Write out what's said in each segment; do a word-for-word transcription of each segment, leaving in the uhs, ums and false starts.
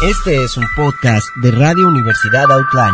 Este es un podcast de Radio Universidad Outline.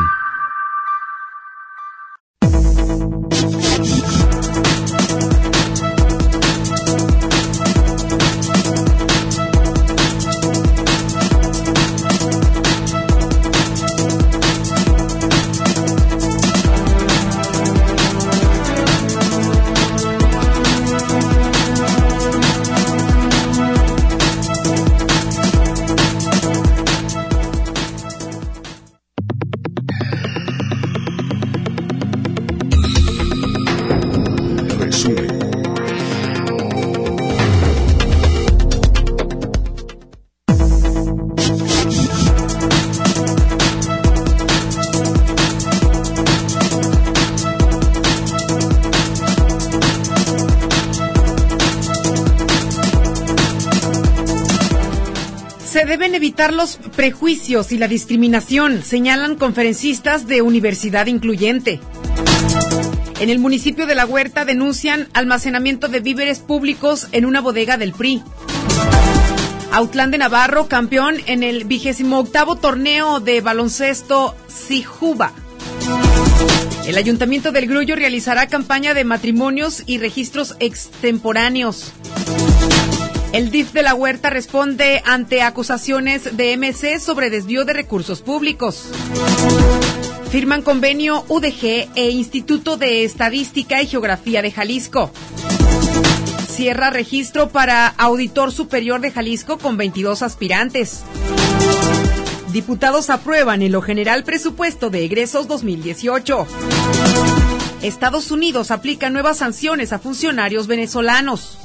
Se deben evitar los prejuicios y la discriminación, señalan conferencistas de Universidad Incluyente. En el municipio de La Huerta denuncian almacenamiento de víveres públicos en una bodega del P R I. Autlán de Navarro, campeón en el vigésimo octavo torneo de baloncesto Sijuba. El Ayuntamiento del Grullo realizará campaña de matrimonios y registros extemporáneos. El D I F de La Huerta responde ante acusaciones de M C sobre desvío de recursos públicos. Firman convenio U D G e Instituto de Estadística y Geografía de Jalisco. Cierra registro para Auditor Superior de Jalisco con veintidós aspirantes. Diputados aprueban en lo general presupuesto de egresos dos mil dieciocho. Estados Unidos aplica nuevas sanciones a funcionarios venezolanos.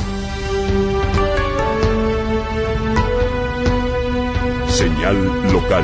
Señal local.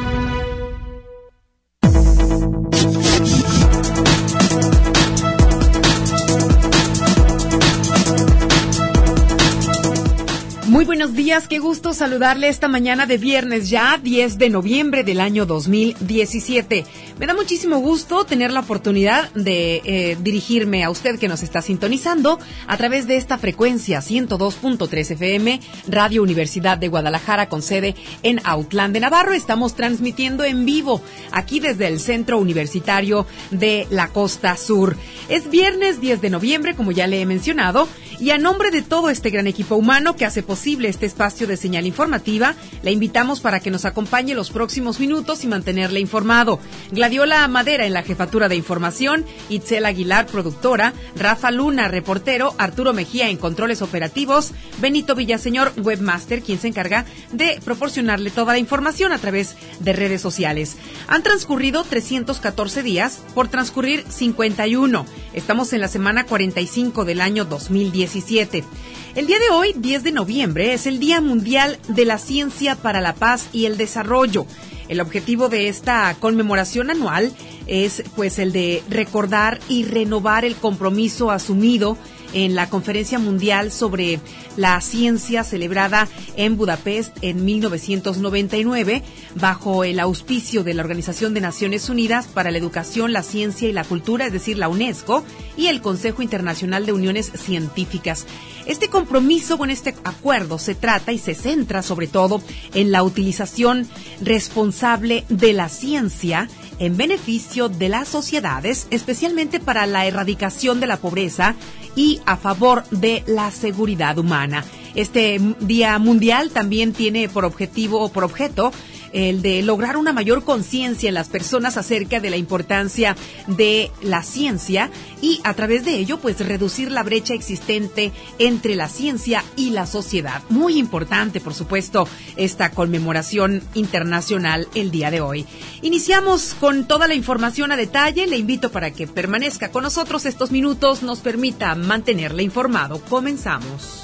Muy buenos días, qué gusto saludarle esta mañana de viernes ya, diez de noviembre del año dos mil diecisiete. Me da muchísimo gusto tener la oportunidad de eh, dirigirme a usted que nos está sintonizando a través de esta frecuencia ciento dos punto tres F M, Radio Universidad de Guadalajara con sede en Autlán de Navarro. Estamos transmitiendo en vivo aquí desde el Centro Universitario de la Costa Sur. Es viernes diez de noviembre, como ya le he mencionado, y a nombre de todo este gran equipo humano que hace posible este espacio de señal informativa, le invitamos para que nos acompañe los próximos minutos y mantenerle informado. Gladiola Madera en la jefatura de información, Itzel Aguilar, productora, Rafa Luna, reportero, Arturo Mejía en controles operativos, Benito Villaseñor, webmaster, quien se encarga de proporcionarle toda la información a través de redes sociales. Han transcurrido trescientos catorce días por transcurrir cincuenta y uno. Estamos en la semana cuarenta y cinco del año dos mil diecisiete. El día de hoy, diez de noviembre, es el Día Mundial de la Ciencia para la Paz y el Desarrollo. El objetivo de esta conmemoración anual es pues el de recordar y renovar el compromiso asumido en la Conferencia Mundial sobre la Ciencia celebrada en Budapest en mil novecientos noventa y nueve, bajo el auspicio de la Organización de Naciones Unidas para la Educación, la Ciencia y la Cultura, es decir, la UNESCO, y el Consejo Internacional de Uniones Científicas. Este compromiso con este acuerdo se trata y se centra sobre todo en la utilización responsable de la ciencia en beneficio de las sociedades, especialmente para la erradicación de la pobreza y a favor de la seguridad humana. Este Día Mundial también tiene por objetivo o por objeto el de lograr una mayor conciencia en las personas acerca de la importancia de la ciencia y a través de ello pues reducir la brecha existente entre la ciencia y la sociedad. Muy importante, por supuesto, esta conmemoración internacional el día de hoy. Iniciamos con toda la información a detalle. Le invito para que permanezca con nosotros estos minutos, nos permita mantenerle informado. Comenzamos.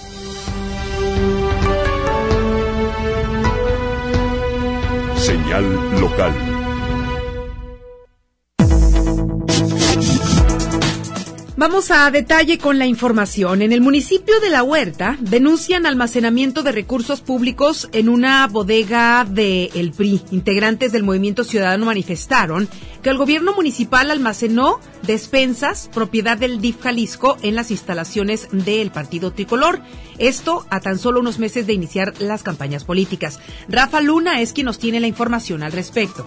Señal local. Vamos a detalle con la información. En el municipio de La Huerta denuncian almacenamiento de recursos públicos en una bodega de el P R I. Integrantes del Movimiento Ciudadano manifestaron que el gobierno municipal almacenó despensas propiedad del D I F Jalisco en las instalaciones del Partido Tricolor. Esto a tan solo unos meses de iniciar las campañas políticas. Rafa Luna es quien nos tiene la información al respecto.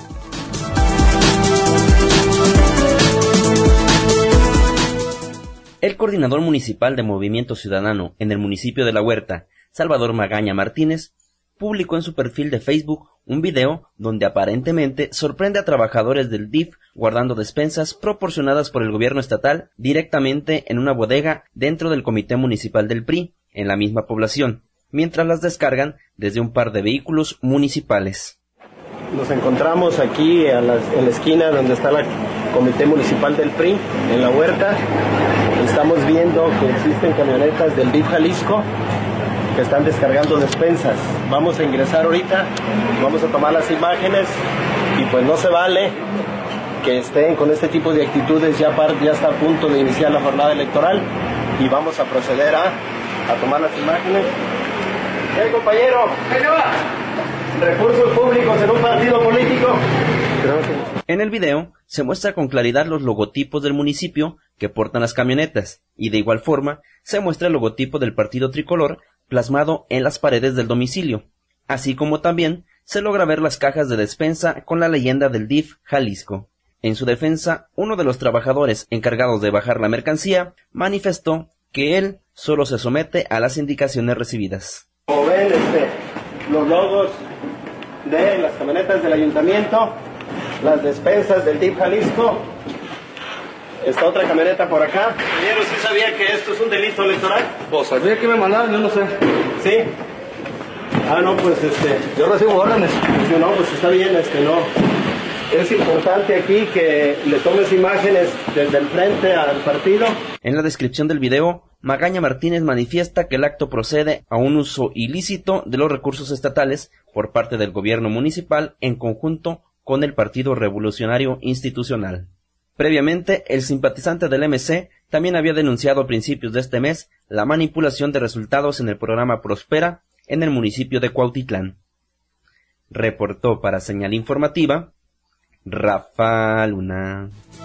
El coordinador municipal de Movimiento Ciudadano en el municipio de La Huerta, Salvador Magaña Martínez, publicó en su perfil de Facebook un video donde aparentemente sorprende a trabajadores del D I F guardando despensas proporcionadas por el gobierno estatal directamente en una bodega dentro del comité municipal del P R I, en la misma población, mientras las descargan desde un par de vehículos municipales. Nos encontramos aquí a la, en la esquina donde está el comité municipal del P R I, en La Huerta. Estamos viendo que existen camionetas del D I F Jalisco que están descargando despensas. Vamos a ingresar ahorita, vamos a tomar las imágenes y pues no se vale que estén con este tipo de actitudes. Ya, par, ya está a punto de iniciar la jornada electoral y vamos a proceder a, a tomar las imágenes. ¿Qué, compañero? ¿Qué va? Recursos públicos en un partido político. En el video se muestra con claridad los logotipos del municipio que portan las camionetas y de igual forma se muestra el logotipo del Partido Tricolor plasmado en las paredes del domicilio, así como también se logra ver las cajas de despensa con la leyenda del D I F Jalisco. En su defensa, uno de los trabajadores encargados de bajar la mercancía manifestó que él solo se somete a las indicaciones recibidas. Como ven, este, los logos de las camionetas del ayuntamiento, las despensas del D I F Jalisco. Está otra camioneta por acá. Señor, ¿sí sabía que esto es un delito electoral? Pues sabía que me mandaron, yo no sé. ¿Sí? Ah, no, pues este... Yo recibo órdenes. Pues, no, pues está bien, este, no. Es importante aquí que le tomes imágenes desde el frente al partido. En la descripción del video, Magaña Martínez manifiesta que el acto procede a un uso ilícito de los recursos estatales por parte del gobierno municipal en conjunto con el Partido Revolucionario Institucional. Previamente, el simpatizante del M C también había denunciado a principios de este mes la manipulación de resultados en el programa Prospera en el municipio de Cuautitlán. Reportó para Señal Informativa, Rafa Luna.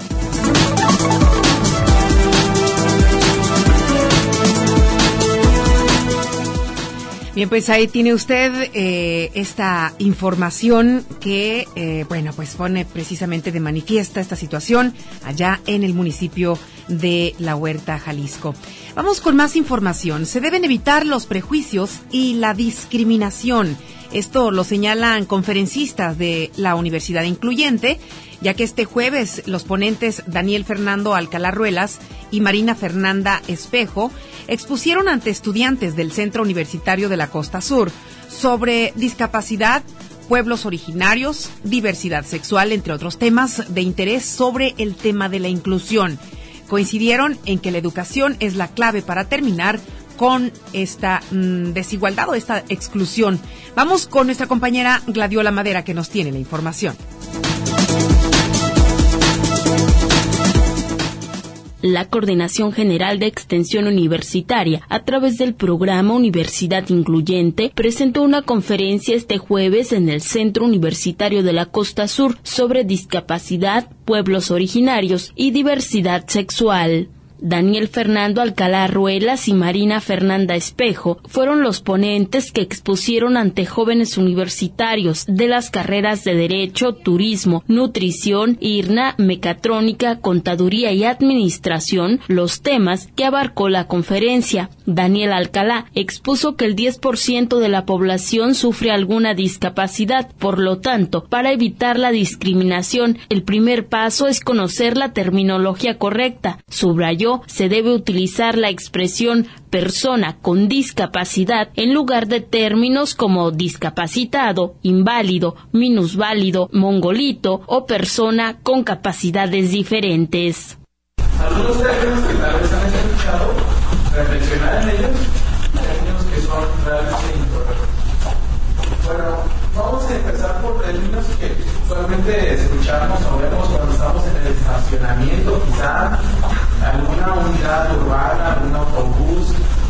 Bien, pues ahí tiene usted eh, esta información que, eh, bueno, pues pone precisamente de manifiesta esta situación allá en el municipio de La Huerta, Jalisco. Vamos con más información. Se deben evitar los prejuicios y la discriminación. Esto lo señalan conferencistas de la Universidad Incluyente, ya que este jueves los ponentes Daniel Fernando Alcalá Ruelas y Marina Fernanda Espejo expusieron ante estudiantes del Centro Universitario de la Costa Sur sobre discapacidad, pueblos originarios, diversidad sexual, entre otros temas de interés sobre el tema de la inclusión. Coincidieron en que la educación es la clave para terminar con esta mmm, desigualdad o esta exclusión. Vamos con nuestra compañera Gladiola Madera, que nos tiene la información. La Coordinación General de Extensión Universitaria, a través del programa Universidad Incluyente, presentó una conferencia este jueves en el Centro Universitario de la Costa Sur sobre discapacidad, pueblos originarios y diversidad sexual. Daniel Fernando Alcalá Ruelas y Marina Fernanda Espejo fueron los ponentes que expusieron ante jóvenes universitarios de las carreras de Derecho, Turismo, Nutrición, I R N A, Mecatrónica, Contaduría y Administración los temas que abarcó la conferencia. Daniel Alcalá expuso que el diez por ciento de la población sufre alguna discapacidad, por lo tanto, para evitar la discriminación, el primer paso es conocer la terminología correcta. Subrayó, se debe utilizar la expresión persona con discapacidad en lugar de términos como discapacitado, inválido, minusválido, mongolito o persona con capacidades diferentes. Algunos términos que tal vez han escuchado, reflexionar en ellos, términos que son realmente incorrectos. Bueno, vamos a empezar por términos que solamente solamente escuchamos o vemos cuando estamos en el estacionamiento, quizá alguna unidad urbana, algún autobús,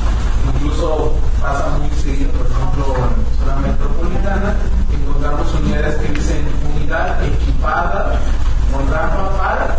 incluso pasa muy seguido, por ejemplo, en zona metropolitana, encontramos unidades que dicen unidad equipada con rampa para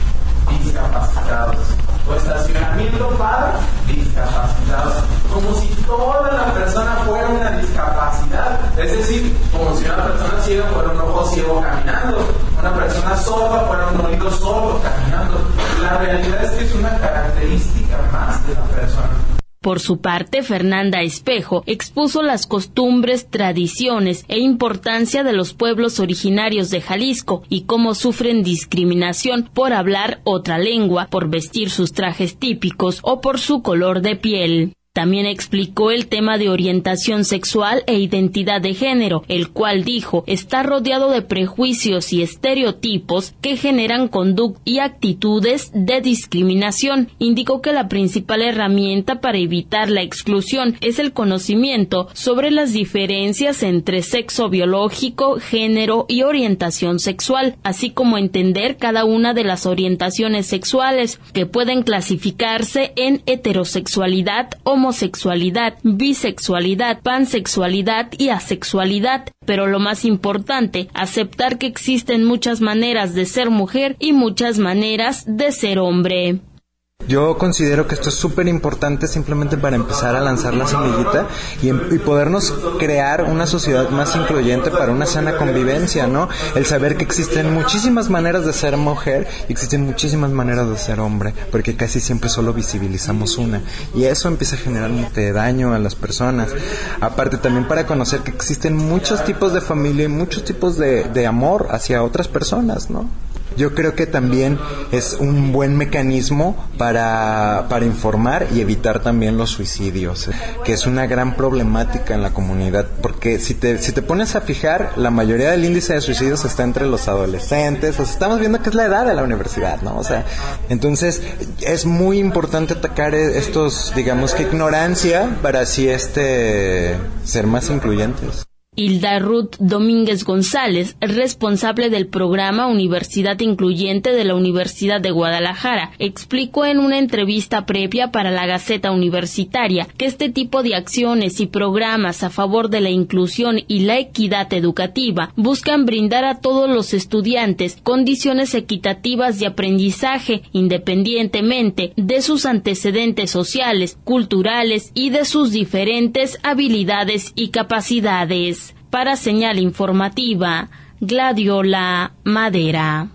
discapacitados o estacionamiento para discapacitados, como si toda la persona fuera una discapacidad, es decir, como si una persona ciega fuera un ojo ciego caminando, una persona sorda fuera un oído sordo caminando. La realidad es que es una característica más de la persona. Por su parte, Fernanda Espejo expuso las costumbres, tradiciones e importancia de los pueblos originarios de Jalisco y cómo sufren discriminación por hablar otra lengua, por vestir sus trajes típicos o por su color de piel. También explicó el tema de orientación sexual e identidad de género, el cual dijo está rodeado de prejuicios y estereotipos que generan conductas y actitudes de discriminación. Indicó que la principal herramienta para evitar la exclusión es el conocimiento sobre las diferencias entre sexo biológico, género y orientación sexual, así como entender cada una de las orientaciones sexuales, que pueden clasificarse en heterosexualidad, homosexualidad, bisexualidad, pansexualidad y asexualidad, pero lo más importante, aceptar que existen muchas maneras de ser mujer y muchas maneras de ser hombre. Yo considero que esto es súper importante simplemente para empezar a lanzar la semillita y, y podernos crear una sociedad más incluyente para una sana convivencia, ¿no? El saber que existen muchísimas maneras de ser mujer y existen muchísimas maneras de ser hombre, porque casi siempre solo visibilizamos una y eso empieza a generar mucho daño a las personas. Aparte también para conocer que existen muchos tipos de familia y muchos tipos de, de amor hacia otras personas, ¿no? Yo creo que también es un buen mecanismo para, para informar y evitar también los suicidios, que es una gran problemática en la comunidad, porque si te, si te pones a fijar, la mayoría del índice de suicidios está entre los adolescentes, o sea, estamos viendo que es la edad de la universidad, ¿no? O sea, entonces es muy importante atacar estos, digamos que ignorancia, para así este ser más incluyentes. Hilda Ruth Domínguez González, responsable del programa Universidad Incluyente de la Universidad de Guadalajara, explicó en una entrevista previa para la Gaceta Universitaria que este tipo de acciones y programas a favor de la inclusión y la equidad educativa buscan brindar a todos los estudiantes condiciones equitativas de aprendizaje, independientemente de sus antecedentes sociales, culturales y de sus diferentes habilidades y capacidades. Para Señal Informativa, Gladiola Madera.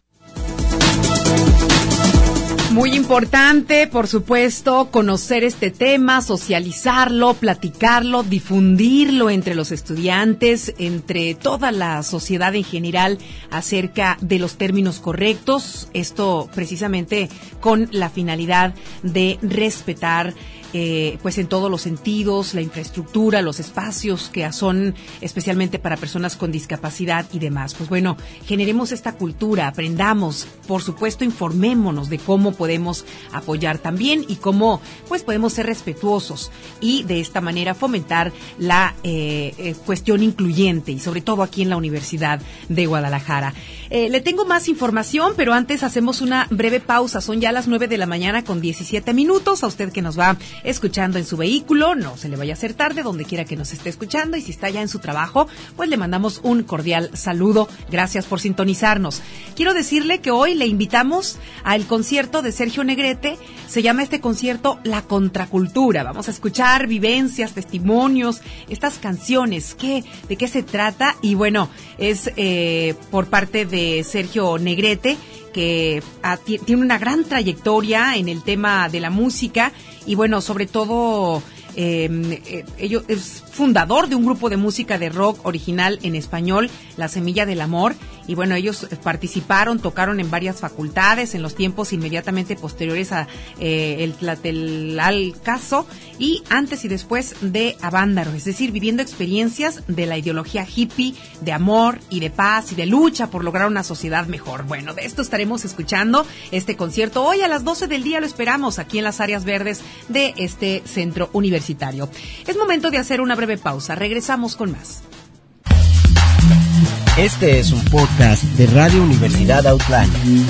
Muy importante, por supuesto, conocer este tema, socializarlo, platicarlo, difundirlo entre los estudiantes, entre toda la sociedad en general acerca de los términos correctos. Esto precisamente con la finalidad de respetar Eh, pues en todos los sentidos, la infraestructura, los espacios que son especialmente para personas con discapacidad y demás. Pues bueno, generemos esta cultura, aprendamos, por supuesto, informémonos de cómo podemos apoyar también y cómo pues podemos ser respetuosos y de esta manera fomentar la eh, eh, cuestión incluyente y sobre todo aquí en la Universidad de Guadalajara. Eh, le tengo más información, pero antes hacemos una breve pausa. Son ya las nueve de la mañana con diecisiete minutos. A usted que nos va escuchando en su vehículo, no se le vaya a hacer tarde, donde quiera que nos esté escuchando, y si está ya en su trabajo, pues le mandamos un cordial saludo. Gracias por sintonizarnos. Quiero decirle que hoy le invitamos al concierto de Sergio Negrete. Se llama este concierto La Contracultura. Vamos a escuchar vivencias, testimonios, estas canciones, ¿qué, de qué se trata? Y bueno, es eh, por parte de Sergio Negrete, que a, tiene una gran trayectoria en el tema de la música y bueno, sobre todo eh, eh, ello, es fundador de un grupo de música de rock original en español, La Semilla del Amor, y bueno, ellos participaron, tocaron en varias facultades en los tiempos inmediatamente posteriores a eh, el Tlatelolco y antes y después de Avándaro, es decir, viviendo experiencias de la ideología hippie, de amor y de paz y de lucha por lograr una sociedad mejor. Bueno, de esto estaremos escuchando este concierto hoy a las doce del día, lo esperamos aquí en las áreas verdes de este centro universitario. Es momento de hacer una breve pausa, regresamos con más. Este es un podcast de Radio Universidad Outline.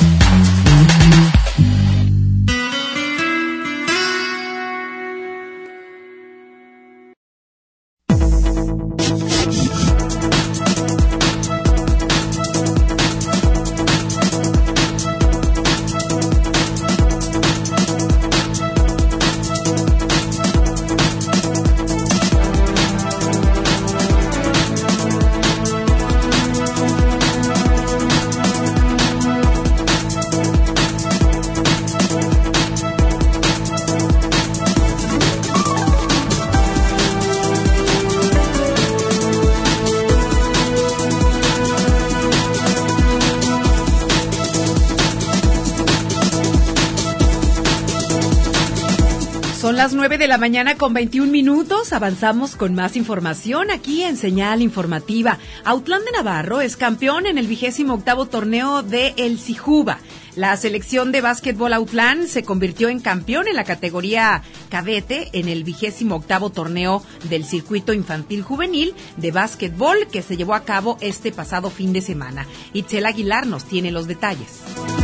Son las nueve de la mañana con veintiún minutos. Avanzamos con más información aquí en Señal Informativa. Autlán de Navarro es campeón en el vigésimo octavo torneo de El Cijuba. La selección de básquetbol Autlán se convirtió en campeón en la categoría cadete en el vigésimo octavo torneo del circuito infantil juvenil de básquetbol que se llevó a cabo este pasado fin de semana. Itzel Aguilar nos tiene los detalles.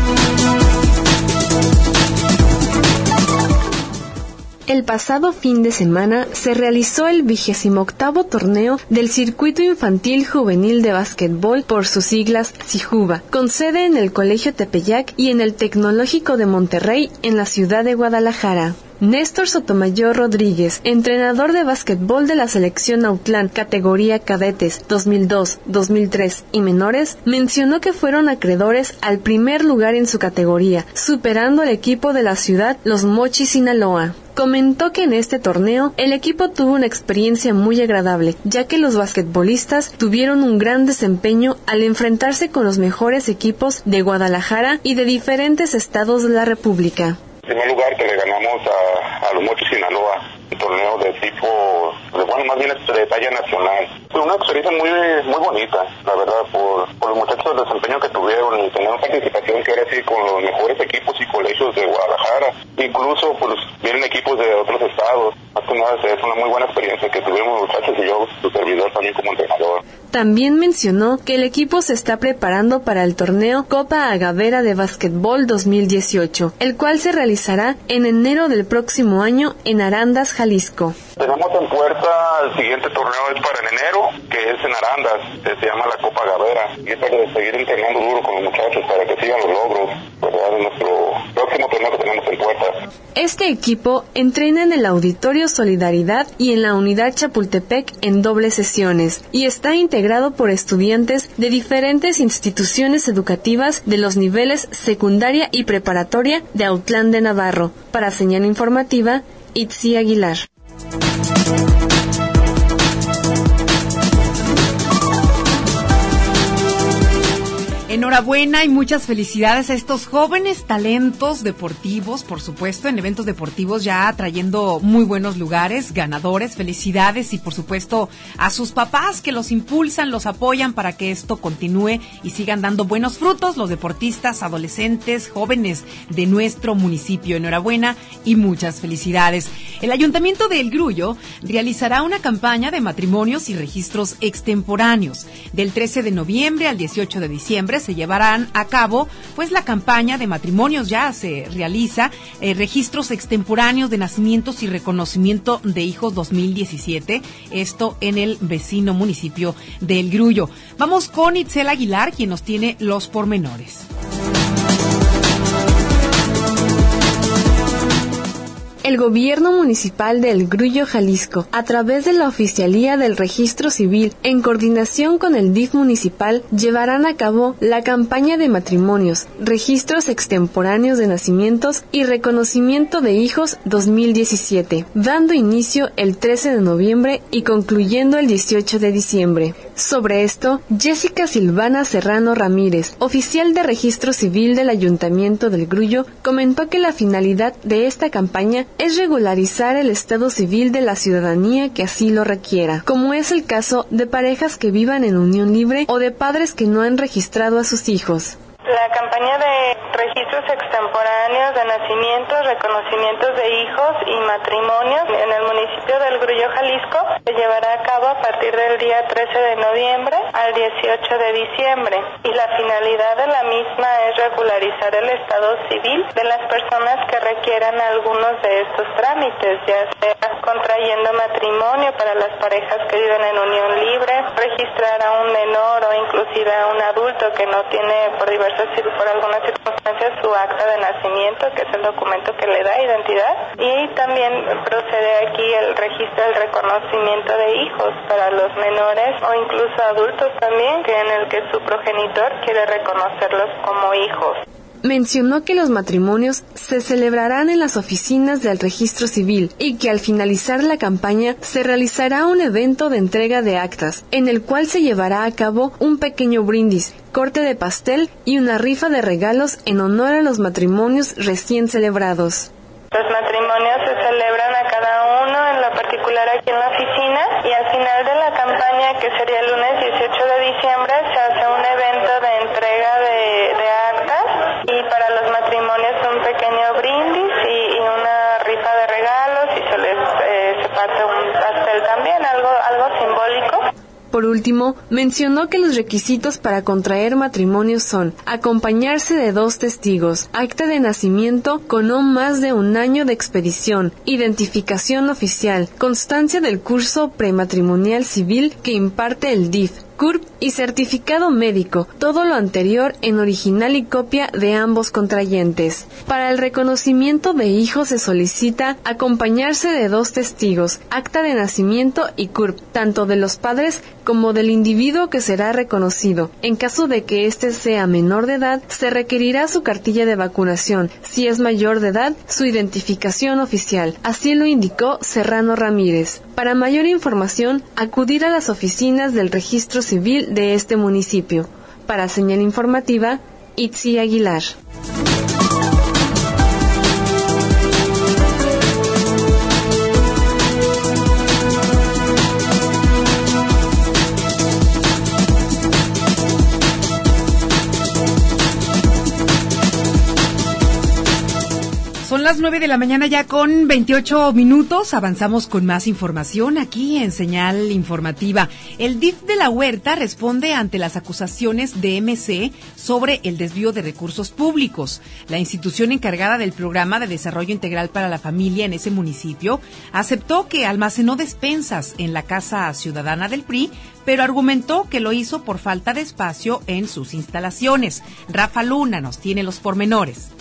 El pasado fin de semana se realizó el vigésimo octavo torneo del Circuito Infantil Juvenil de Básquetbol, por sus siglas Cijuba, con sede en el Colegio Tepeyac y en el Tecnológico de Monterrey, en la ciudad de Guadalajara. Néstor Sotomayor Rodríguez, entrenador de básquetbol de la selección Autlán, categoría cadetes dos mil dos, dos mil tres y menores, mencionó que fueron acreedores al primer lugar en su categoría, superando al equipo de la ciudad Los Mochis, Sinaloa. Comentó que en este torneo el equipo tuvo una experiencia muy agradable, ya que los basquetbolistas tuvieron un gran desempeño al enfrentarse con los mejores equipos de Guadalajara y de diferentes estados de la República. En primer lugar, que le ganamos a, a los Mochis, Sinaloa, un torneo de tipo, bueno, más bien de talla nacional. Fue una experiencia muy muy bonita, la verdad, por, por los muchachos, el desempeño que tuvieron y tener participación que era así con los mejores equipos y colegios de Guadalajara. Incluso, pues, vienen equipos de otros estados. Más que nada, es una muy buena experiencia que tuvimos los muchachos y yo, su servidor, también como entrenador. También mencionó que el equipo se está preparando para el torneo Copa Agavera de Básquetbol dos mil dieciocho, el cual se realizará en enero del próximo año en Arandas, Jalisco. Tenemos en puerta el siguiente torneo es para en enero, que es en Arandas, que se llama la Copa Agavera, y es para seguir entrenando duro con los muchachos para que sigan los logros, ¿verdad?, de nuestro próximo torneo que tenemos en puerta. Este equipo entrena en el Auditorio Solidaridad y en la Unidad Chapultepec en dobles sesiones, y está integrado por estudiantes de diferentes instituciones educativas de los niveles secundaria y preparatoria de Autlán de Navarro. Para Señal Informativa, Itzi Aguilar. Enhorabuena y muchas felicidades a estos jóvenes talentos deportivos, por supuesto, en eventos deportivos ya trayendo muy buenos lugares, ganadores, felicidades y por supuesto a sus papás que los impulsan, los apoyan para que esto continúe y sigan dando buenos frutos los deportistas, adolescentes, jóvenes de nuestro municipio. Enhorabuena y muchas felicidades. El Ayuntamiento de El Grullo realizará una campaña de matrimonios y registros extemporáneos. Del trece de noviembre al dieciocho de diciembre se llevarán a cabo pues la campaña de matrimonios. Ya se realiza eh, registros extemporáneos de nacimientos y reconocimiento de hijos dos mil diecisiete, esto en el vecino municipio de El Grullo. Vamos con Itzel Aguilar, quien nos tiene los pormenores. El Gobierno Municipal de El Grullo, Jalisco, a través de la Oficialía del Registro Civil, en coordinación con el D I F municipal, llevarán a cabo la campaña de matrimonios, registros extemporáneos de nacimientos y reconocimiento de hijos dos mil diecisiete, dando inicio el trece de noviembre y concluyendo el dieciocho de diciembre. Sobre esto, Jessica Silvana Serrano Ramírez, oficial de Registro Civil del Ayuntamiento del Grullo, comentó que la finalidad de esta campaña es regularizar el estado civil de la ciudadanía que así lo requiera, como es el caso de parejas que vivan en unión libre o de padres que no han registrado a sus hijos. La campaña de registros extemporáneos de nacimientos, reconocimientos de hijos y matrimonios en el municipio del Grullo, Jalisco, se llevará a cabo a partir del día trece de noviembre al dieciocho de diciembre. Y la finalidad de la misma es regularizar el estado civil de las personas que requieran algunos de estos trámites, ya sea contrayendo matrimonio para las parejas que viven en unión libre, registrar a un menor o inclusive a un adulto que no tiene por diversas por algunas circunstancias su acta de nacimiento, que es el documento que le da identidad, y también procede aquí el registro del reconocimiento de hijos para los menores o incluso adultos también, que en el que su progenitor quiere reconocerlos como hijos. Mencionó que los matrimonios se celebrarán en las oficinas del Registro Civil y que al finalizar la campaña se realizará un evento de entrega de actas, en el cual se llevará a cabo un pequeño brindis, corte de pastel y una rifa de regalos en honor a los matrimonios recién celebrados. Los matrimonios se celebran a cada uno en lo particular aquí en la oficina y al final de la campaña, que sería el lunes dieciocho de diciembre, se hace un evento de entrega de, de actas y para los matrimonios un pequeño brindis y, y una rifa de regalos y se les eh, se parte un pastel también, algo, algo simbólico. Por último, mencionó que los requisitos para contraer matrimonio son acompañarse de dos testigos, acta de nacimiento con no más de un año de expedición, identificación oficial, constancia del curso prematrimonial civil que imparte el D I F, C U R P y certificado médico, todo lo anterior en original y copia de ambos contrayentes. Para el reconocimiento de hijos se solicita acompañarse de dos testigos, acta de nacimiento y C U R P, tanto de los padres como del individuo que será reconocido. En caso de que éste sea menor de edad, se requerirá su cartilla de vacunación. Si es mayor de edad, su identificación oficial. Así lo indicó Serrano Ramírez. Para mayor información, acudir a las oficinas del Registro Civil de este municipio. Para Señal Informativa, Itzi Aguilar. Son las nueve de la mañana ya con veintiocho minutos. Avanzamos con más información aquí en Señal Informativa. El D I F de La Huerta responde ante las acusaciones de M C sobre el desvío de recursos públicos. La institución encargada del Programa de Desarrollo Integral para la Familia en ese municipio aceptó que almacenó despensas en la Casa Ciudadana del P R I, pero argumentó que lo hizo por falta de espacio en sus instalaciones. Rafa Luna nos tiene los pormenores.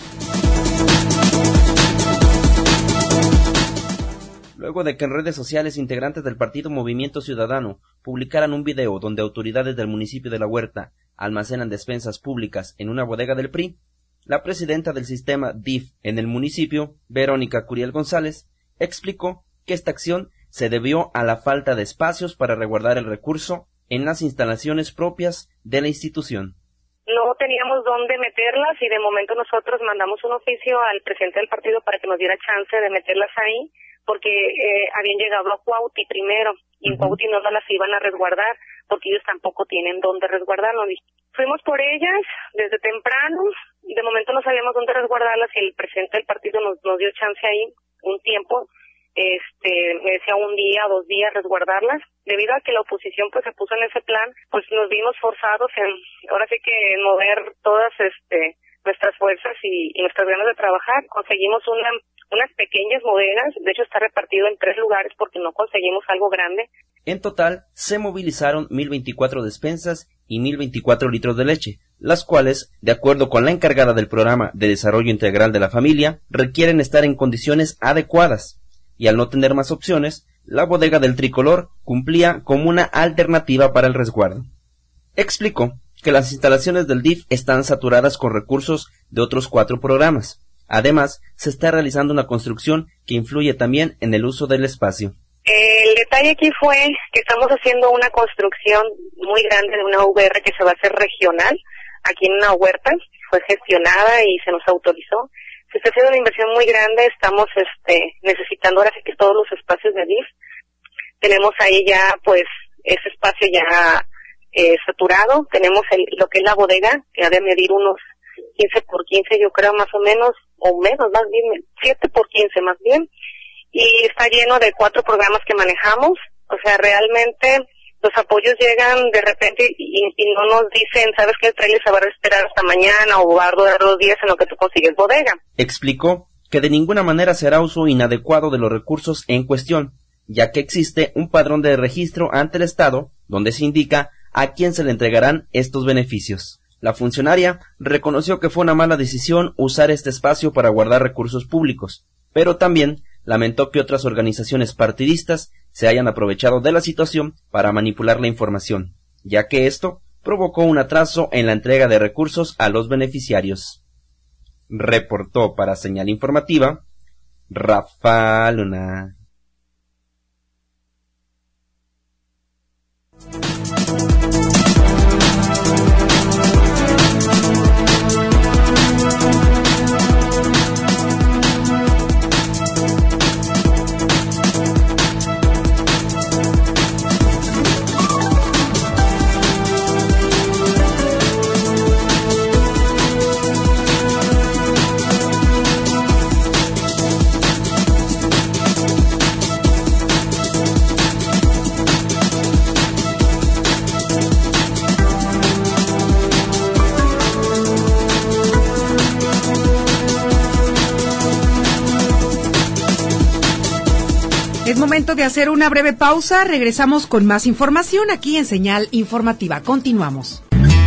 Luego de que en redes sociales integrantes del partido Movimiento Ciudadano publicaran un video donde autoridades del municipio de La Huerta almacenan despensas públicas en una bodega del P R I, la presidenta del sistema D I F en el municipio, Verónica Curiel González, explicó que esta acción se debió a la falta de espacios para resguardar el recurso en las instalaciones propias de la institución. No teníamos dónde meterlas y de momento nosotros mandamos un oficio al presidente del partido para que nos diera chance de meterlas ahí, porque eh, habían llegado a Cuautí primero, y en Cuautí no las iban a resguardar, porque ellos tampoco tienen dónde resguardarlo. Fuimos por ellas desde temprano, de momento no sabíamos dónde resguardarlas, y el presidente del partido nos, nos dio chance ahí, un tiempo, este, me decía un día, dos días resguardarlas. Debido a que la oposición pues se puso en ese plan, pues nos vimos forzados en, ahora sí que en mover todas este nuestras fuerzas y, y nuestras ganas de trabajar. Conseguimos una unas pequeñas bodegas, de hecho está repartido en tres lugares porque no conseguimos algo grande. En total, se movilizaron mil veinticuatro despensas y mil veinticuatro litros de leche, las cuales, de acuerdo con la encargada del Programa de Desarrollo Integral de la Familia, requieren estar en condiciones adecuadas, y al no tener más opciones, la bodega del Tricolor cumplía como una alternativa para el resguardo. Explicó que las instalaciones del D I F están saturadas con recursos de otros cuatro programas. Además, se está realizando una construcción que influye también en el uso del espacio. El detalle aquí fue que estamos haciendo una construcción muy grande de una U V R que se va a hacer regional aquí en una huerta. Fue gestionada y se nos autorizó. Se está haciendo una inversión muy grande. Estamos este, necesitando ahora sí que todos los espacios de D I F. Tenemos ahí ya pues ese espacio ya eh, saturado. Tenemos el, lo que es la bodega, que ha de medir unos quince por quince yo creo más o menos, o menos, más bien, siete por quince más bien, y está lleno de cuatro programas que manejamos, o sea, realmente los apoyos llegan de repente y, y no nos dicen, sabes que el trailer se va a esperar hasta mañana o va a durar dos días en lo que tú consigues bodega. Explicó que de ninguna manera será uso inadecuado de los recursos en cuestión, ya que existe un padrón de registro ante el Estado donde se indica a quién se le entregarán estos beneficios. La funcionaria reconoció que fue una mala decisión usar este espacio para guardar recursos públicos, pero también lamentó que otras organizaciones partidistas se hayan aprovechado de la situación para manipular la información, ya que esto provocó un atraso en la entrega de recursos a los beneficiarios. Reportó para Señal Informativa Rafa Luna. Es momento de hacer una breve pausa. Regresamos con más información aquí en Señal Informativa. Continuamos.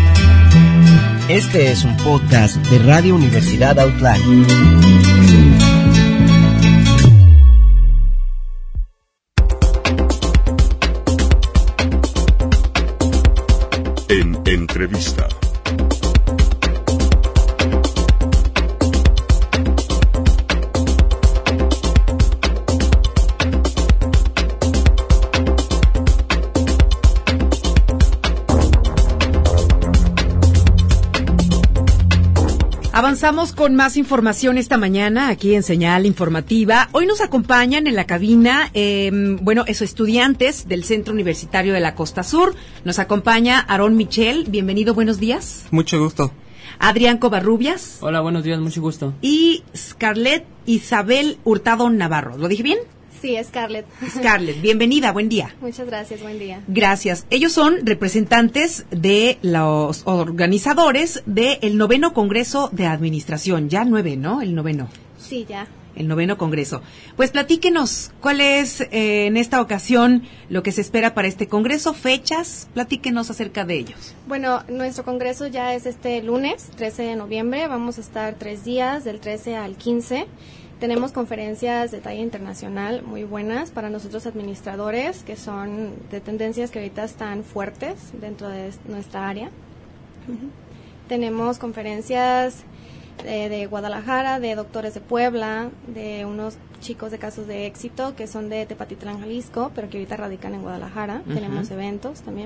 Este es un podcast de Radio Universidad Outline. En entrevista. Avanzamos con más información esta mañana aquí en Señal Informativa. Hoy nos acompañan en la cabina, eh, bueno, esos estudiantes del Centro Universitario de la Costa Sur. Nos acompaña Aarón Michel. Bienvenido, buenos días. Mucho gusto. Adrián Covarrubias. Hola, buenos días, mucho gusto. Y Scarlett Isabel Hurtado Navarro. ¿Lo dije bien? Sí, Scarlett. Scarlett, bienvenida, buen día. Muchas gracias, buen día. Gracias. Ellos son representantes de los organizadores del noveno Congreso de Administración. Ya nueve, ¿no? El noveno. Sí, ya. El noveno Congreso. Pues platíquenos, ¿cuál es eh, en esta ocasión lo que se espera para este Congreso? Fechas, platíquenos acerca de ellos. Bueno, nuestro Congreso ya es este lunes, trece de noviembre. Vamos a estar tres días, del trece al quince. Tenemos conferencias de talla internacional muy buenas para nosotros administradores, que son de tendencias que ahorita están fuertes dentro de nuestra área. Uh-huh. Tenemos conferencias de, de Guadalajara, de doctores de Puebla, de unos chicos de casos de éxito que son de Tepatitlán, Jalisco, pero que ahorita radican en Guadalajara. Uh-huh. Tenemos eventos también.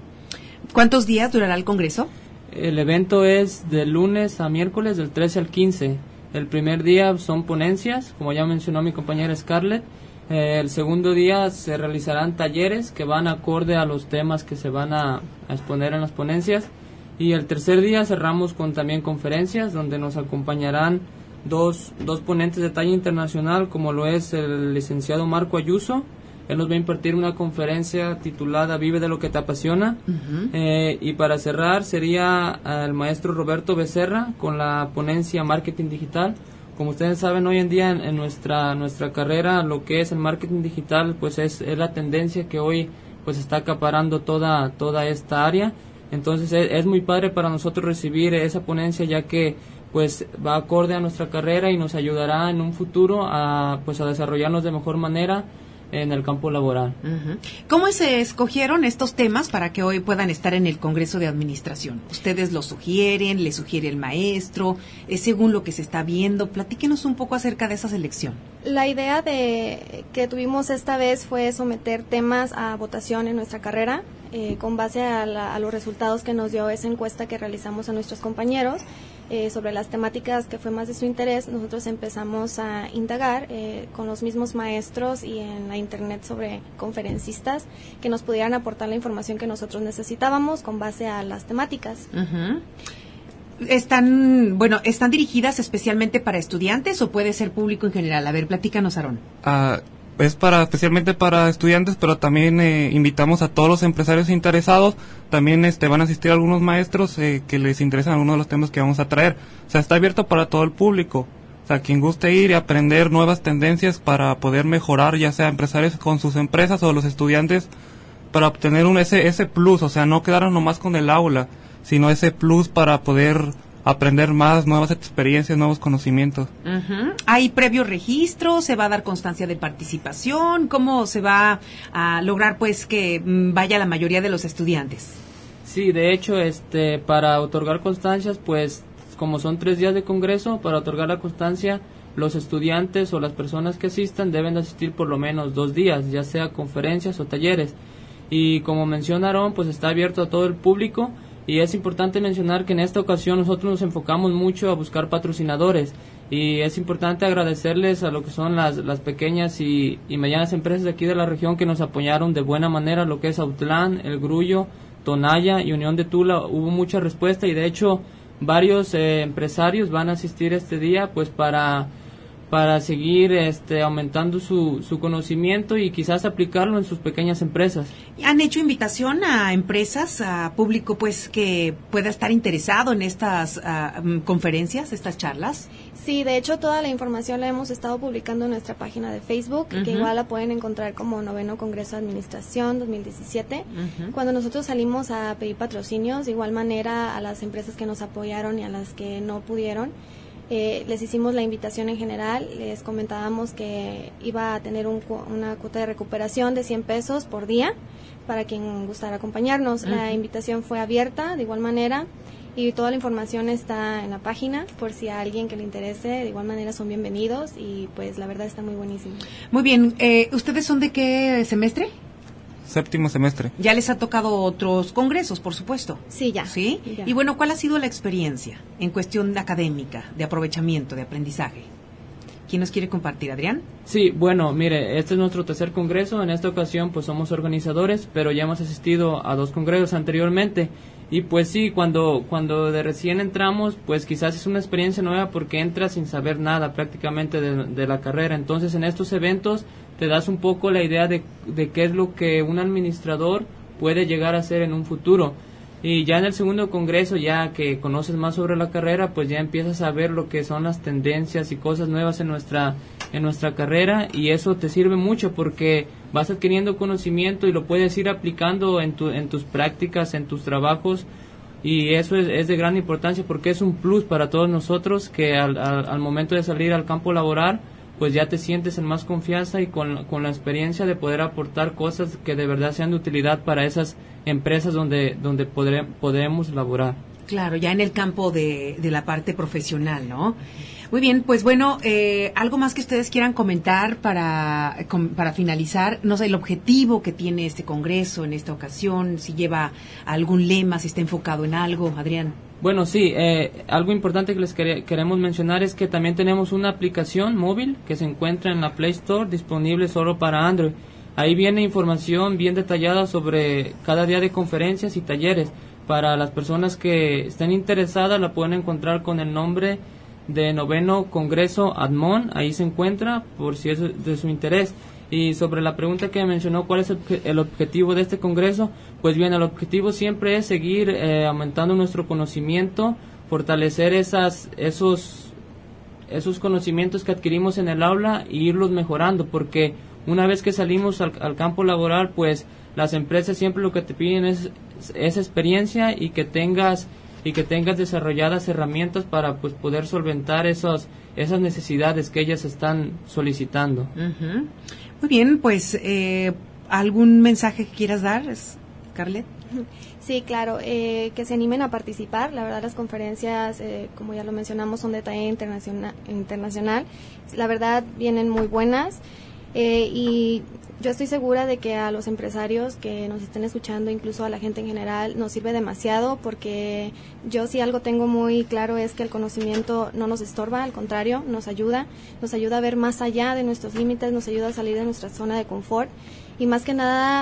¿Cuántos días durará el Congreso? El evento es de lunes a miércoles, del trece al quince. El primer día son ponencias, como ya mencionó mi compañera Scarlett. Eh, el segundo día se realizarán talleres que van acorde a los temas que se van a, a exponer en las ponencias. Y el tercer día cerramos con también conferencias, donde nos acompañarán dos, dos ponentes de talla internacional, como lo es el licenciado Marco Ayuso. Él nos va a impartir una conferencia titulada Vive de lo que te apasiona. Uh-huh. Eh, y para cerrar sería el maestro Roberto Becerra con la ponencia Marketing Digital. Como ustedes saben, hoy en día en, en nuestra nuestra carrera lo que es el marketing digital pues es, es la tendencia que hoy pues está acaparando toda toda esta área. Entonces es, es muy padre para nosotros recibir esa ponencia, ya que pues va acorde a nuestra carrera y nos ayudará en un futuro a pues a desarrollarnos de mejor manera en el campo laboral. Uh-huh. ¿Cómo se escogieron estos temas para que hoy puedan estar en el Congreso de Administración? ¿Ustedes los sugieren? ¿Les sugiere el maestro? ¿Es según lo que se está viendo? Platíquenos un poco acerca de esa selección. La idea de que tuvimos esta vez fue someter temas a votación en nuestra carrera, eh, con base a, la, a los resultados que nos dio esa encuesta que realizamos a nuestros compañeros. Eh, sobre las temáticas que fue más de su interés, nosotros empezamos a indagar eh, con los mismos maestros y en la internet sobre conferencistas que nos pudieran aportar la información que nosotros necesitábamos con base a las temáticas. Uh-huh. están, bueno, ¿están dirigidas especialmente para estudiantes o puede ser público en general? A ver, platícanos, Aarón. Ah, es para especialmente para estudiantes, pero también eh, invitamos a todos los empresarios interesados. También este van a asistir algunos maestros eh, que les interesan algunos de los temas que vamos a traer. O sea, está abierto para todo el público. O sea, quien guste ir y aprender nuevas tendencias para poder mejorar, ya sea empresarios con sus empresas o los estudiantes, para obtener un ese ese plus. O sea, no quedarnos nomás con el aula, sino ese plus para poder aprender más, nuevas experiencias, nuevos conocimientos. Uh-huh. ¿Hay previo registro? ¿Se va a dar constancia de participación? ¿Cómo se va a lograr pues que vaya la mayoría de los estudiantes? Sí, de hecho, este, para otorgar constancias, pues como son tres días de congreso, para otorgar la constancia, los estudiantes o las personas que asistan deben de asistir por lo menos dos días, ya sea conferencias o talleres. Y como mencionaron, pues está abierto a todo el público. Y es importante mencionar que en esta ocasión nosotros nos enfocamos mucho a buscar patrocinadores y es importante agradecerles a lo que son las, las pequeñas y, y medianas empresas de aquí de la región que nos apoyaron de buena manera, lo que es Autlán, El Grullo, Tonaya y Unión de Tula. Hubo mucha respuesta y de hecho varios eh, empresarios van a asistir este día pues para... para seguir este, aumentando su, su conocimiento y quizás aplicarlo en sus pequeñas empresas. ¿Han hecho invitación a empresas, a público pues que pueda estar interesado en estas uh, conferencias, estas charlas? Sí, de hecho toda la información la hemos estado publicando en nuestra página de Facebook, uh-huh. que igual la pueden encontrar como Noveno Congreso de Administración dos mil diecisiete. Uh-huh. Cuando nosotros salimos a pedir patrocinios, de igual manera a las empresas que nos apoyaron y a las que no pudieron, Eh, les hicimos la invitación en general, les comentábamos que iba a tener un, una cuota de recuperación de cien pesos por día para quien gustara acompañarnos. Uh-huh. La invitación fue abierta de igual manera y toda la información está en la página por si a alguien que le interese, de igual manera son bienvenidos y pues la verdad está muy buenísimo. Muy bien, eh, ¿ustedes son de qué semestre? Séptimo semestre. Ya les ha tocado otros congresos, por supuesto. Sí, ya. ¿Sí? Ya. Y bueno, ¿cuál ha sido la experiencia en cuestión de académica, de aprovechamiento, de aprendizaje? ¿Quién nos quiere compartir, Adrián? Sí, bueno, mire, este es nuestro tercer congreso. En esta ocasión, pues somos organizadores, pero ya hemos asistido a dos congresos anteriormente. Y pues sí, cuando cuando de recién entramos, pues quizás es una experiencia nueva porque entras sin saber nada prácticamente de, de la carrera. Entonces, en estos eventos te das un poco la idea de, de qué es lo que un administrador puede llegar a hacer en un futuro. Y ya en el segundo congreso, ya que conoces más sobre la carrera, pues ya empiezas a ver lo que son las tendencias y cosas nuevas en nuestra en nuestra carrera, y eso te sirve mucho porque vas adquiriendo conocimiento y lo puedes ir aplicando en tu, en tus prácticas, en tus trabajos, y eso es, es de gran importancia porque es un plus para todos nosotros que al, al, al momento de salir al campo laboral pues ya te sientes en más confianza y con, con la experiencia de poder aportar cosas que de verdad sean de utilidad para esas empresas donde donde podré, podremos laborar. Claro, ya en el campo de, de la parte profesional, ¿no? Muy bien, pues bueno, eh, algo más que ustedes quieran comentar para, com, para finalizar, no sé, el objetivo que tiene este congreso en esta ocasión, si lleva algún lema, si está enfocado en algo, Adrián. Bueno, sí, eh, algo importante que les quere, queremos mencionar es que también tenemos una aplicación móvil que se encuentra en la Play Store, disponible solo para Android. Ahí viene información bien detallada sobre cada día de conferencias y talleres. Para las personas que estén interesadas, la pueden encontrar con el nombre de Noveno Congreso ADMON, ahí se encuentra, por si es de su interés. Y sobre la pregunta que mencionó, ¿cuál es el, el objetivo de este congreso? Pues bien, el objetivo siempre es seguir eh, aumentando nuestro conocimiento, fortalecer esas, esos, esos conocimientos que adquirimos en el aula e irlos mejorando, porque una vez que salimos al, al campo laboral, pues las empresas siempre lo que te piden es esa experiencia y que tengas y que tengas desarrolladas herramientas para pues poder solventar esos esas necesidades que ellas están solicitando. Uh-huh. Muy bien, pues eh, ¿algún mensaje que quieras dar, Scarlett? Sí, claro, eh, que se animen a participar. La verdad, las conferencias, eh, como ya lo mencionamos, son de talla internacional. internacional. La verdad, vienen muy buenas. Eh, y yo estoy segura de que a los empresarios que nos estén escuchando, incluso a la gente en general, nos sirve demasiado, porque yo sí algo tengo muy claro es que el conocimiento no nos estorba, al contrario, nos ayuda, nos ayuda a ver más allá de nuestros límites, nos ayuda a salir de nuestra zona de confort y más que nada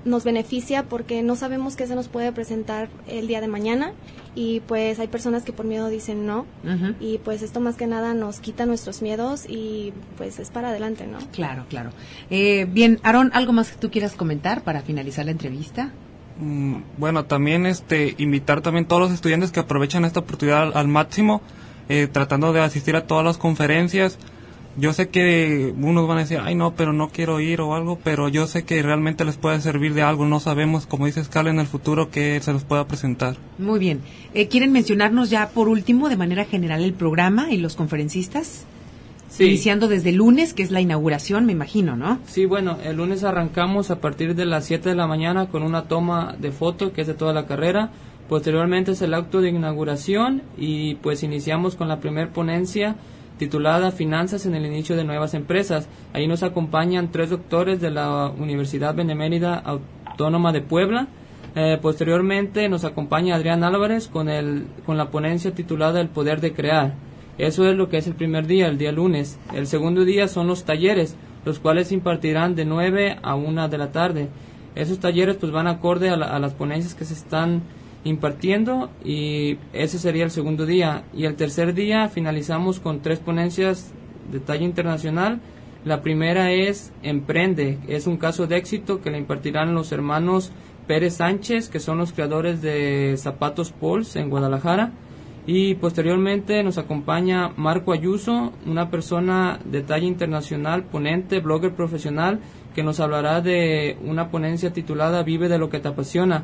nos beneficia porque no sabemos qué se nos puede presentar el día de mañana y pues hay personas que por miedo dicen no uh-huh. y pues esto más que nada nos quita nuestros miedos y pues es para adelante, ¿no? Claro, claro. Eh, bien, Aarón, ¿algo más que tú quieras comentar para finalizar la entrevista? Mm, bueno, también este invitar también a todos los estudiantes que aprovechan esta oportunidad al, al máximo, eh, tratando de asistir a todas las conferencias. Yo sé que unos van a decir, ay no, pero no quiero ir o algo, pero yo sé que realmente les puede servir de algo. No sabemos, como dice Scarlett, en el futuro que se los pueda presentar. Muy bien. Eh, ¿Quieren mencionarnos ya por último, de manera general, el programa y los conferencistas? Sí. Iniciando desde el lunes, que es la inauguración, me imagino, ¿no? Sí, bueno, el lunes arrancamos a partir de las siete de la mañana con una toma de foto, que es de toda la carrera. Posteriormente es el acto de inauguración y pues iniciamos con la primer ponencia titulada Finanzas en el inicio de nuevas empresas. Ahí nos acompañan tres doctores de la Universidad Benemérita Autónoma de Puebla. Eh, posteriormente nos acompaña Adrián Álvarez con el con la ponencia titulada El poder de crear. Eso es lo que es el primer día, el día lunes. El segundo día son los talleres, los cuales se impartirán de nueve a una de la tarde. Esos talleres pues van acorde a, la, a las ponencias que se están impartiendo y ese sería el segundo día. Y el tercer día finalizamos con tres ponencias de talla internacional. La primera es Emprende, es un caso de éxito que le impartirán los hermanos Pérez Sánchez, que son los creadores de Zapatos Pauls en Guadalajara. Y posteriormente nos acompaña Marco Ayuso, una persona de talla internacional, ponente, blogger profesional, que nos hablará de una ponencia titulada Vive de lo que te apasiona.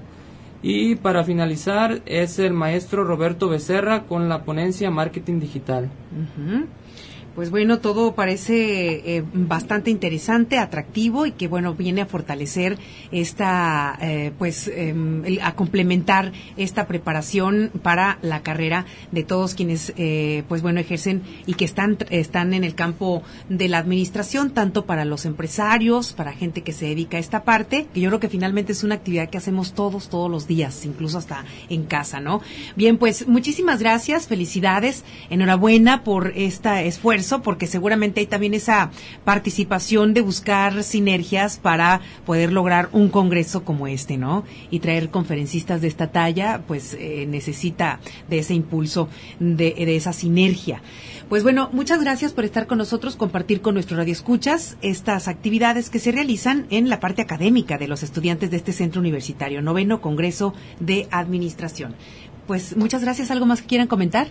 Y para finalizar es el maestro Roberto Becerra con la ponencia Marketing Digital. Uh-huh. Pues bueno, todo parece eh, bastante interesante, atractivo y que bueno, viene a fortalecer esta, eh, pues eh, a complementar esta preparación para la carrera de todos quienes, eh, pues bueno, ejercen y que están, están en el campo de la administración, tanto para los empresarios, para gente que se dedica a esta parte, que yo creo que finalmente es una actividad que hacemos todos, todos los días, incluso hasta en casa, ¿no? Bien, pues muchísimas gracias, felicidades, enhorabuena por este esfuerzo, porque seguramente hay también esa participación de buscar sinergias para poder lograr un congreso como este, ¿no? Y traer conferencistas de esta talla, pues eh, necesita de ese impulso, de, de esa sinergia. Pues bueno, muchas gracias por estar con nosotros, compartir con nuestros radioescuchas estas actividades que se realizan en la parte académica de los estudiantes de este centro universitario, noveno Congreso de Administración. Pues muchas gracias. ¿Algo más que quieran comentar?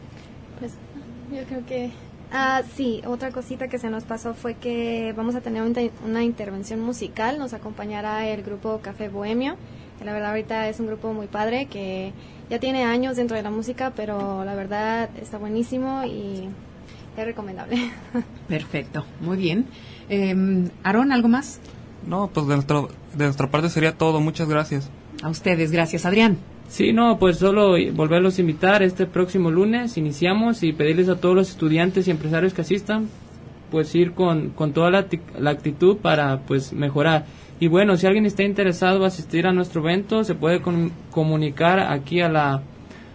Pues yo creo que... Ah, sí, otra cosita que se nos pasó fue que vamos a tener una, una intervención musical, nos acompañará el grupo Café Bohemio, que la verdad ahorita es un grupo muy padre, que ya tiene años dentro de la música, pero la verdad está buenísimo y es recomendable. Perfecto, muy bien. Eh, Aarón, ¿algo más? No, pues de, nuestro, de nuestra parte sería todo, muchas gracias. A ustedes, gracias. Adrián. Sí, no, pues solo volverlos a invitar este próximo lunes, iniciamos y pedirles a todos los estudiantes y empresarios que asistan, pues ir con, con toda la, la actitud para pues mejorar. Y bueno, si alguien está interesado en asistir a nuestro evento, se puede com- comunicar aquí a la,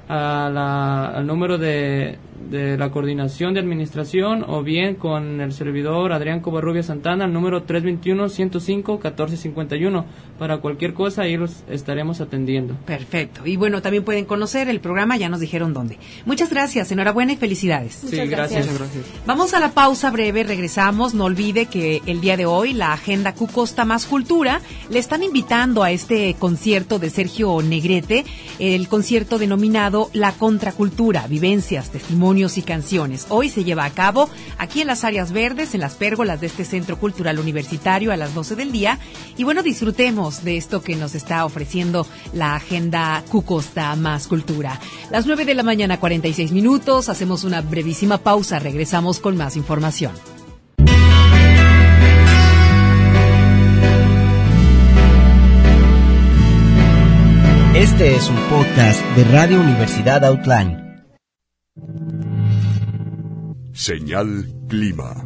a la, al número de, de la coordinación de administración o bien con el servidor Adrián Covarrubias Santana, el número tres dos uno, ciento cinco, catorce cincuenta y uno. Para cualquier cosa, ahí los estaremos atendiendo. Perfecto. Y bueno, también pueden conocer el programa, ya nos dijeron dónde. Muchas gracias, enhorabuena y felicidades. Sí, Muchas gracias. Muchas gracias. Vamos a la pausa breve, regresamos. No olvide que el día de hoy la Agenda Q Costa Más Cultura le están invitando a este concierto de Sergio Negrete, el concierto denominado La Contracultura, vivencias, testimonios y canciones. Hoy se lleva a cabo aquí en las áreas verdes, en las pérgolas de este Centro Cultural Universitario a las doce del día. Y bueno, disfrutemos de esto que nos está ofreciendo la Agenda Q Costa Más Cultura. Las nueve de la mañana, cuarenta y seis minutos, hacemos una brevísima pausa, regresamos con más información. Este es un podcast de Radio Universidad Outline. Señal Clima.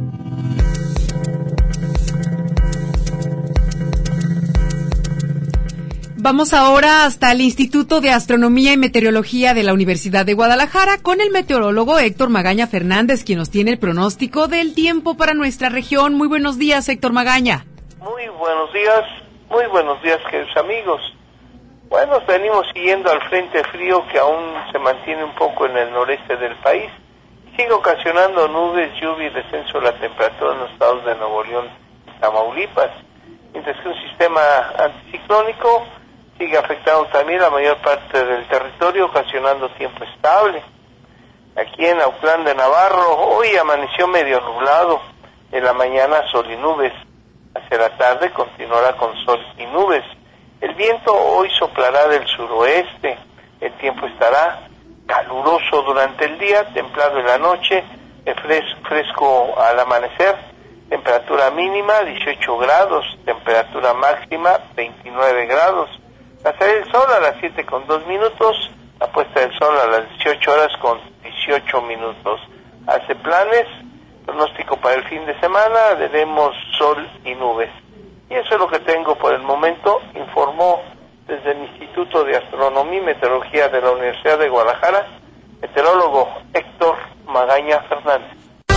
Vamos ahora hasta el Instituto de Astronomía y Meteorología de la Universidad de Guadalajara con el meteorólogo Héctor Magaña Fernández, quien nos tiene el pronóstico del tiempo para nuestra región. Muy buenos días, Héctor Magaña. Muy buenos días, Muy buenos días, queridos amigos. Bueno, venimos siguiendo al frente frío que aún se mantiene un poco en el noreste del país. Sigue ocasionando nubes, lluvia y descenso de la temperatura en los estados de Nuevo León y Tamaulipas. Mientras que un sistema anticiclónico sigue afectando también la mayor parte del territorio, ocasionando tiempo estable. Aquí en Autlán de Navarro, hoy amaneció medio nublado. En la mañana sol y nubes. Hacia la tarde continuará con sol y nubes. El viento hoy soplará del suroeste. El tiempo estará caluroso durante el día, templado en la noche, fres- fresco al amanecer. Temperatura mínima dieciocho grados, temperatura máxima veintinueve grados. La salida del sol a las siete con dos minutos, la puesta del sol a las dieciocho horas con dieciocho minutos. Hace planes, pronóstico para el fin de semana, veremos sol y nubes. Y eso es lo que tengo por el momento, informó desde el Instituto de Astronomía y Meteorología de la Universidad de Guadalajara, meteorólogo Héctor Magaña Fernández.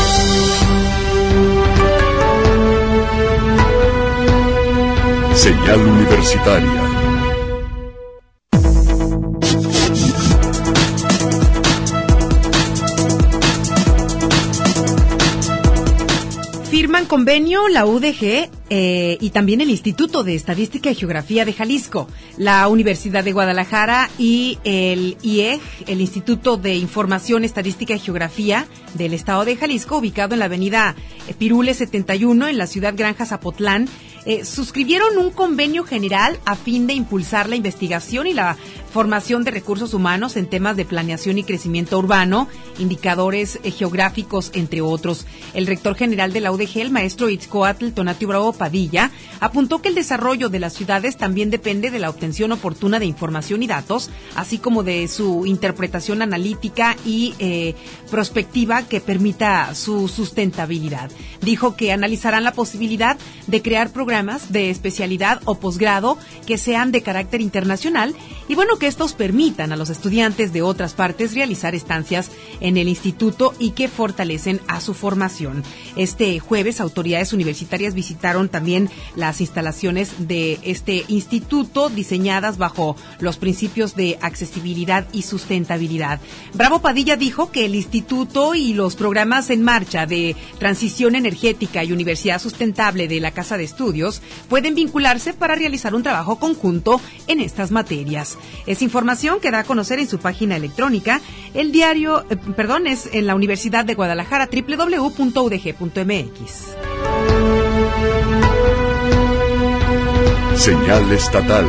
Señal Universitaria. Firman convenio la U D G eh, y también el Instituto de Estadística y Geografía de Jalisco, la Universidad de Guadalajara y el I E G, el Instituto de Información, Estadística y Geografía del Estado de Jalisco, ubicado en la avenida Pirules setenta y uno en la ciudad Granja Zapotlán, eh, suscribieron un convenio general a fin de impulsar la investigación y la formación de recursos humanos en temas de planeación y crecimiento urbano, indicadores eh, geográficos, entre otros. El rector general de la U D G, el maestro Itzcoatl Tonatiuh Bravo Padilla, apuntó que el desarrollo de las ciudades también depende de la obtención oportuna de información y datos, así como de su interpretación analítica y eh, prospectiva que permita su sustentabilidad. Dijo que analizarán la posibilidad de crear programas de especialidad o posgrado que sean de carácter internacional y bueno, que estos permitan a los estudiantes de otras partes realizar estancias en el instituto y que fortalecen a su formación. Este jueves, autoridades universitarias visitaron también las instalaciones de este instituto diseñadas bajo los principios de accesibilidad y sustentabilidad. Bravo Padilla dijo que el instituto y los programas en marcha de transición energética y universidad sustentable de la Casa de Estudios pueden vincularse para realizar un trabajo conjunto en estas materias. Es información que da a conocer en su página electrónica. El diario, eh, perdón, es en la Universidad de Guadalajara, doble u doble u doble u punto u d g punto m x. Señal estatal.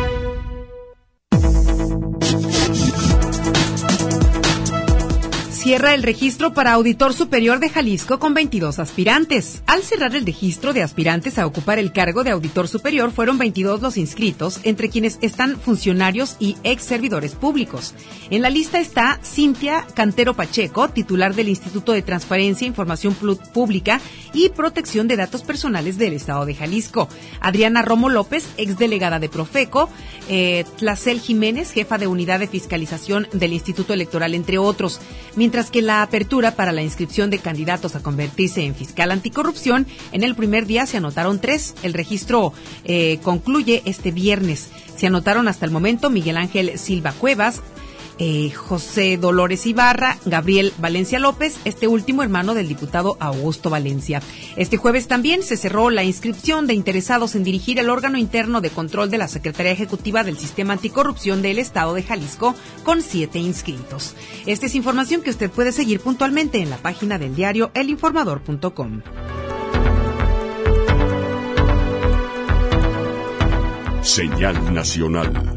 Cierra el registro para Auditor Superior de Jalisco con veintidós aspirantes. Al cerrar el registro de aspirantes a ocupar el cargo de Auditor Superior, fueron veintidós los inscritos, entre quienes están funcionarios y ex servidores públicos. En la lista está Cintia Cantero Pacheco, titular del Instituto de Transparencia, Información Pública y Protección de Datos Personales del Estado de Jalisco. Adriana Romo López, ex delegada de Profeco, eh, Tlacel Jiménez, jefa de Unidad de Fiscalización del Instituto Electoral, entre otros. Mientras que la apertura para la inscripción de candidatos a convertirse en fiscal anticorrupción, en el primer día se anotaron tres. El registro eh, concluye este viernes. Se anotaron hasta el momento Miguel Ángel Silva Cuevas, eh, José Dolores Ibarra, Gabriel Valencia López, este último hermano del diputado Augusto Valencia. Este jueves también se cerró la inscripción de interesados en dirigir el órgano interno de control de la Secretaría Ejecutiva del Sistema Anticorrupción del Estado de Jalisco, con siete inscritos. Esta es información que usted puede seguir puntualmente en la página del diario el informador punto com. Señal nacional.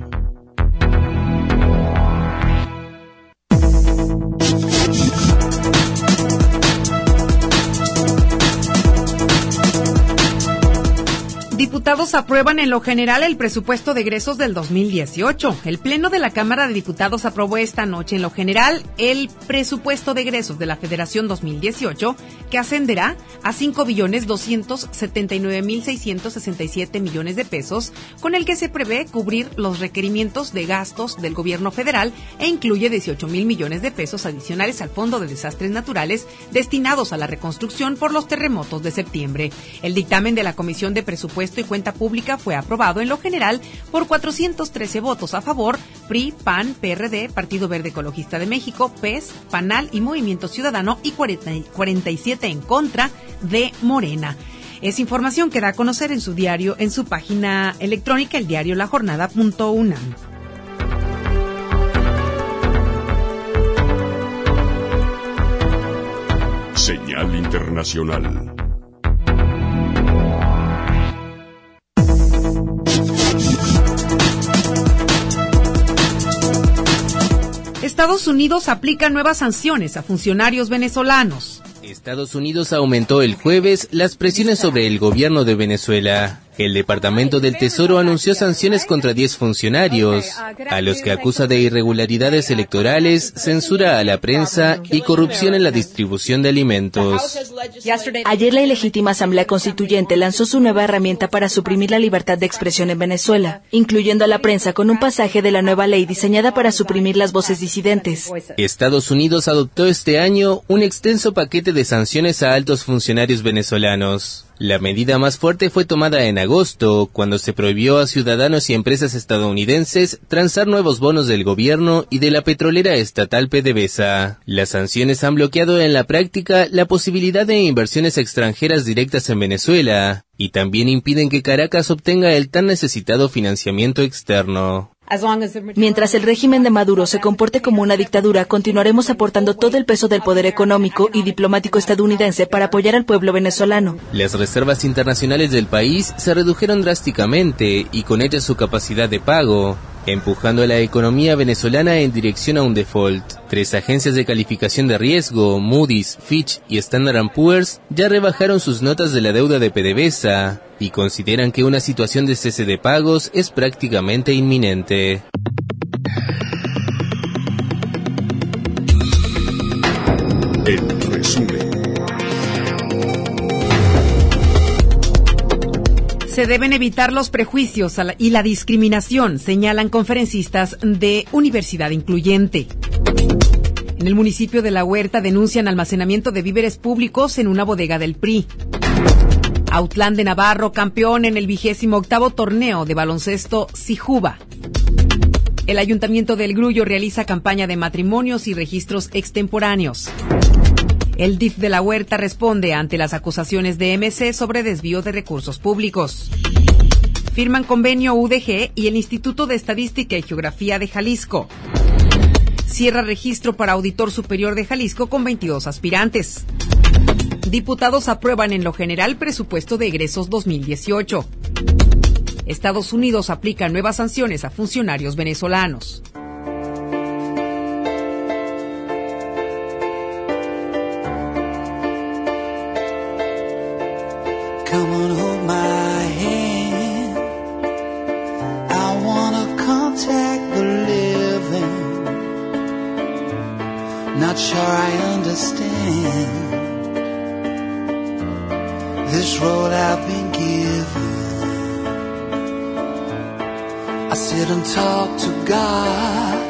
Diputados aprueban en lo general el presupuesto de egresos del dos mil dieciocho. El Pleno de la Cámara de Diputados aprobó esta noche en lo general el presupuesto de egresos de la Federación dos mil dieciocho, que ascenderá a cinco billones doscientos setenta y nueve mil seiscientos sesenta y siete millones de pesos, con el que se prevé cubrir los requerimientos de gastos del gobierno federal e incluye dieciocho mil millones de pesos adicionales al Fondo de Desastres Naturales destinados a la reconstrucción por los terremotos de septiembre. El dictamen de la Comisión de Presupuesto y Cuentas cuenta pública fue aprobado en lo general por cuatrocientos trece votos a favor, P R I, P A N, P R D, Partido Verde Ecologista de México, P E S, PANAL y Movimiento Ciudadano y cuarenta y siete en contra de Morena. Es información que da a conocer en su diario, en su página electrónica, el diario la jornada punto unam. Señal internacional. Estados Unidos aplica nuevas sanciones a funcionarios venezolanos. Estados Unidos aumentó el jueves las presiones sobre el gobierno de Venezuela. El Departamento del Tesoro anunció sanciones contra diez funcionarios, a los que acusa de irregularidades electorales, censura a la prensa y corrupción en la distribución de alimentos. Ayer la ilegítima Asamblea Constituyente lanzó su nueva herramienta para suprimir la libertad de expresión en Venezuela, incluyendo a la prensa con un pasaje de la nueva ley diseñada para suprimir las voces disidentes. Estados Unidos adoptó este año un extenso paquete de sanciones a altos funcionarios venezolanos. La medida más fuerte fue tomada en agosto, cuando se prohibió a ciudadanos y empresas estadounidenses transar nuevos bonos del gobierno y de la petrolera estatal PDVSA. Las sanciones han bloqueado en la práctica la posibilidad de inversiones extranjeras directas en Venezuela, y también impiden que Caracas obtenga el tan necesitado financiamiento externo. Mientras el régimen de Maduro se comporte como una dictadura, continuaremos aportando todo el peso del poder económico y diplomático estadounidense para apoyar al pueblo venezolano. Las reservas internacionales del país se redujeron drásticamente y con ellas su capacidad de pago, empujando a la economía venezolana en dirección a un default. Tres agencias de calificación de riesgo, Moody's, Fitch y Standard and Poor's, ya rebajaron sus notas de la deuda de PDVSA y consideran que una situación de cese de pagos es prácticamente inminente. En resumen. Se deben evitar los prejuicios y la discriminación, señalan conferencistas de Universidad Incluyente. En el municipio de La Huerta denuncian almacenamiento de víveres públicos en una bodega del P R I. Autlán de Navarro, campeón en el vigésimo octavo torneo de baloncesto Sijuba. El Ayuntamiento del Grullo realiza campaña de matrimonios y registros extemporáneos. El D I F de La Huerta responde ante las acusaciones de M C sobre desvío de recursos públicos. Firman convenio U D G y el Instituto de Estadística y Geografía de Jalisco. Cierra registro para Auditor Superior de Jalisco con veintidós aspirantes. Diputados aprueban en lo general presupuesto de egresos dos mil dieciocho. Estados Unidos aplica nuevas sanciones a funcionarios venezolanos. Come on, hold my hand. I wanna contact the living. Not sure I understand this road I've been given. I sit and talk to God,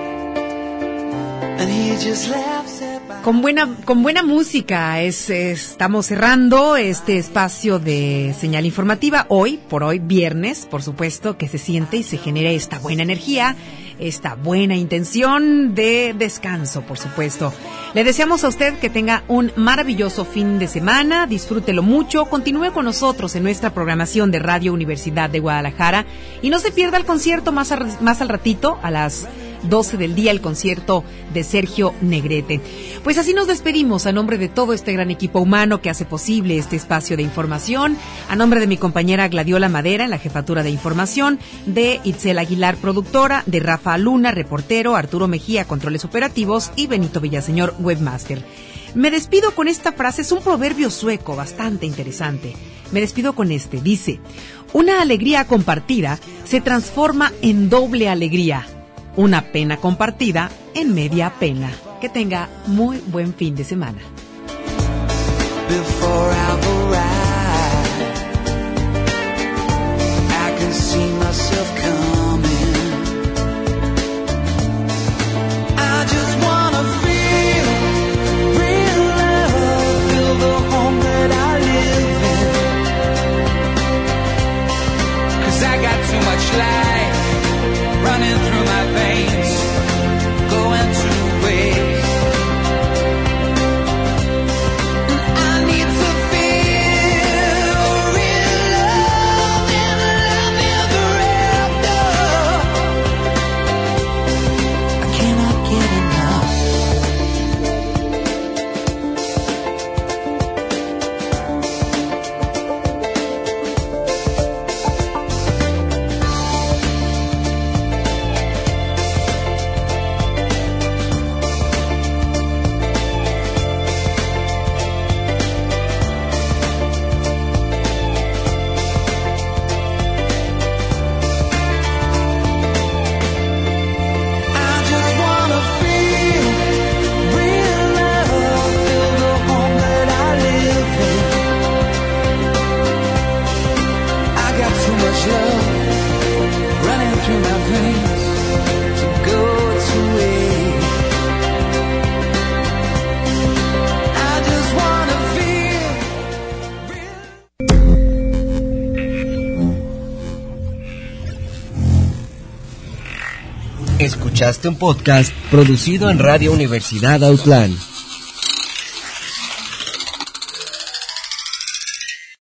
and He just laughs at my... Con buena, con buena música es, es, estamos cerrando este espacio de señal informativa. Hoy, por hoy, viernes, por supuesto, que se siente y se genera esta buena energía, esta buena intención de descanso, por supuesto. Le deseamos a usted que tenga un maravilloso fin de semana, disfrútelo mucho, continúe con nosotros en nuestra programación de Radio Universidad de Guadalajara y no se pierda el concierto más, a, más al ratito, a las doce del día, el concierto de Sergio Negrete. Pues así nos despedimos a nombre de todo este gran equipo humano que hace posible este espacio de información, a nombre de mi compañera Gladiola Madera en la jefatura de información, de Itzel Aguilar, productora, de Rafa Luna, reportero, Arturo Mejía, controles operativos y Benito Villaseñor, webmaster. Me despido con esta frase, es un proverbio sueco bastante interesante. Me despido con este, dice: una alegría compartida se transforma en doble alegría. Una pena compartida en media pena. Que tenga muy buen fin de semana. Before I've arrived, I can see myself coming. I just wanna feel real love, feel the home that I live in. Escuchaste un podcast producido en Radio Universidad Autlán.